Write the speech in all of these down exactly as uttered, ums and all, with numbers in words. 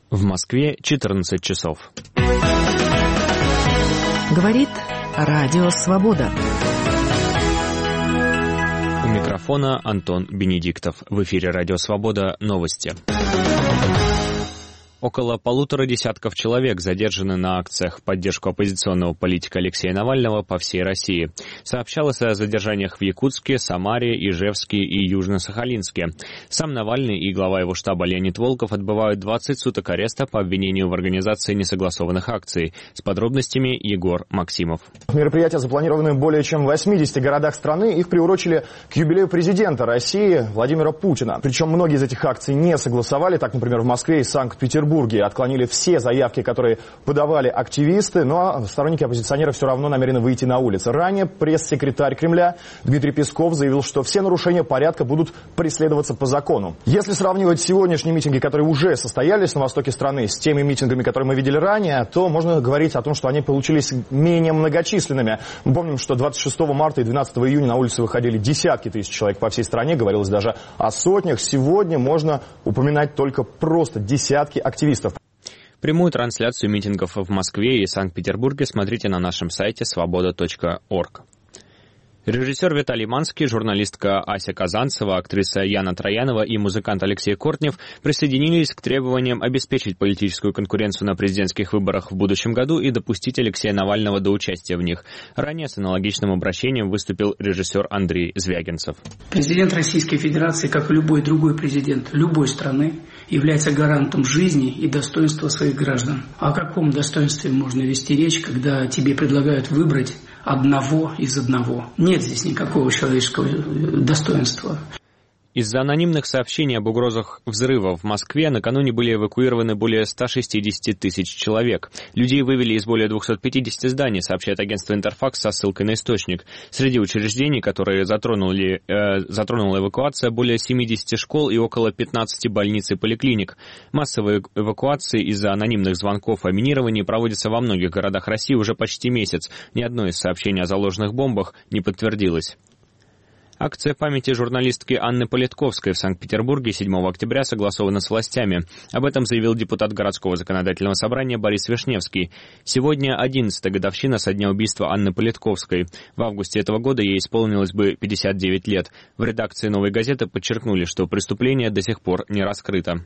В Москве четырнадцать часов. Говорит Радио Свобода. У микрофона Антон Бенедиктов. В эфире Радио Свобода. Новости. Около полутора десятков человек задержаны на акциях в поддержку оппозиционного политика Алексея Навального по всей России. Сообщалось о задержаниях в Якутске, Самаре, Ижевске и Южно-Сахалинске. Сам Навальный и глава его штаба Леонид Волков отбывают двадцать суток ареста по обвинению в организации несогласованных акций. С подробностями Егор Максимов. Мероприятия запланированы в более чем в восьмидесяти городах страны. Их приурочили к юбилею президента России Владимира Путина. Причем многие из этих акций не согласовали. Так, например, в Москве и Санкт-Петербурге отклонили все заявки, которые подавали активисты, но сторонники оппозиционеров все равно намерены выйти на улицы. Ранее пресс-секретарь Кремля Дмитрий Песков заявил, что все нарушения порядка будут преследоваться по закону. Если сравнивать сегодняшние митинги, которые уже состоялись на востоке страны, с теми митингами, которые мы видели ранее, то можно говорить о том, что они получились менее многочисленными. Мы помним, что двадцать шестого марта и двенадцатого июня на улицы выходили десятки тысяч человек по всей стране, говорилось даже о сотнях. Сегодня можно упоминать только просто десятки активистов. Прямую трансляцию митингов в Москве и Санкт-Петербурге смотрите на нашем сайте свобода точка орг. Режиссер Виталий Манский, журналистка Ася Казанцева, актриса Яна Троянова и музыкант Алексей Кортнев присоединились к требованиям обеспечить политическую конкуренцию на президентских выборах в будущем году и допустить Алексея Навального до участия в них. Ранее с аналогичным обращением выступил режиссер Андрей Звягинцев. Президент Российской Федерации, как и любой другой президент любой страны, является гарантом жизни и достоинства своих граждан. О каком достоинстве можно вести речь, когда тебе предлагают выбрать одного из одного? Нет здесь никакого человеческого достоинства. Из-за анонимных сообщений об угрозах взрыва в Москве накануне были эвакуированы более ста шестидесяти тысяч человек. Людей вывели из более двухсот пятидесяти зданий, сообщает агентство «Интерфакс» со ссылкой на источник. Среди учреждений, которые затронули, э, затронула эвакуация, более семидесяти школ и около пятнадцати больниц и поликлиник. Массовые эвакуации из-за анонимных звонков о минировании проводятся во многих городах России уже почти месяц. Ни одно из сообщений о заложенных бомбах не подтвердилось. Акция памяти журналистки Анны Политковской в Санкт-Петербурге седьмого октября согласована с властями. Об этом заявил депутат городского законодательного собрания Борис Вишневский. Сегодня одиннадцатая годовщина со дня убийства Анны Политковской. В августе этого года ей исполнилось бы пятьдесят девять лет. В редакции «Новой газеты» подчеркнули, что преступление до сих пор не раскрыто.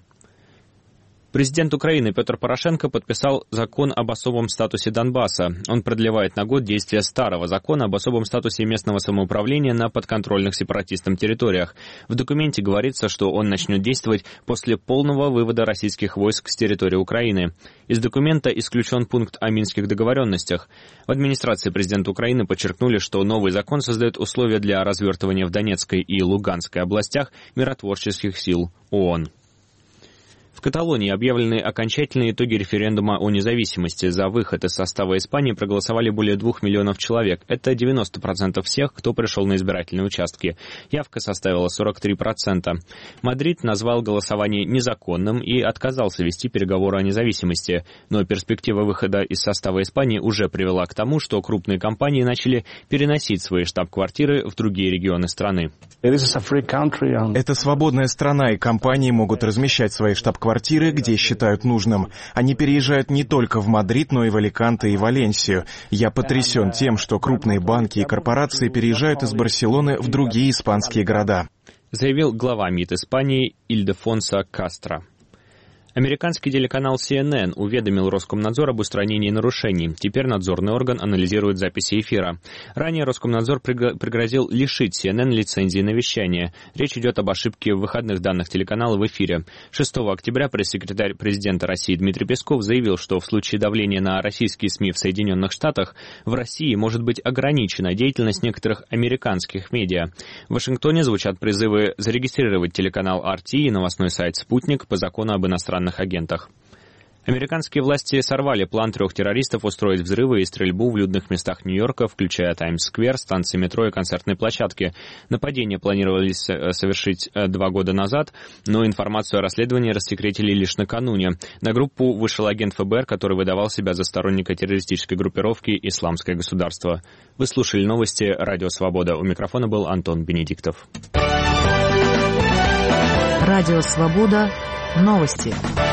Президент Украины Петр Порошенко подписал закон об особом статусе Донбасса. Он продлевает на год действие старого закона об особом статусе местного самоуправления на подконтрольных сепаратистам территориях. В документе говорится, что он начнет действовать после полного вывода российских войск с территории Украины. Из документа исключен пункт о минских договоренностях. В администрации президента Украины подчеркнули, что новый закон создает условия для развертывания в Донецкой и Луганской областях миротворческих сил ООН. В Каталонии объявлены окончательные итоги референдума о независимости. За выход из состава Испании проголосовали более двух миллионов человек. Это девяносто процентов всех, кто пришел на избирательные участки. Явка составила сорок три процента. Мадрид назвал голосование незаконным и отказался вести переговоры о независимости. Но перспектива выхода из состава Испании уже привела к тому, что крупные компании начали переносить свои штаб-квартиры в другие регионы страны. Это свободная страна, и компании могут размещать свои штаб-квартиры, где считают нужным. Они переезжают не только в Мадрид, но и в Аликанте и Валенсию. Я потрясен тем, что крупные банки и корпорации переезжают из Барселоны в другие испанские города, заявил глава МИД Испании Ильдефонсо Кастро. Американский телеканал си эн эн уведомил Роскомнадзор об устранении нарушений. Теперь надзорный орган анализирует записи эфира. Ранее Роскомнадзор пригрозил лишить си эн эн лицензии на вещание. Речь идет об ошибке в выходных данных телеканала в эфире. шестого октября пресс-секретарь президента России Дмитрий Песков заявил, что в случае давления на российские СМИ в Соединенных Штатах в России может быть ограничена деятельность некоторых американских медиа. В Вашингтоне звучат призывы зарегистрировать телеканал ар ти и новостной сайт «Спутник» по закону об иностранных агентах. Американские власти сорвали план трех террористов устроить взрывы и стрельбу в людных местах Нью-Йорка, включая Таймс-сквер, станции метро и концертные площадки. Нападения планировались совершить два года назад, но информацию о расследовании рассекретили лишь накануне. На группу вышел агент эф бэ эр, который выдавал себя за сторонника террористической группировки «Исламское государство». Вы слушали новости «Радио Свобода». У микрофона был Антон Бенедиктов. Радио Свобода. Новости.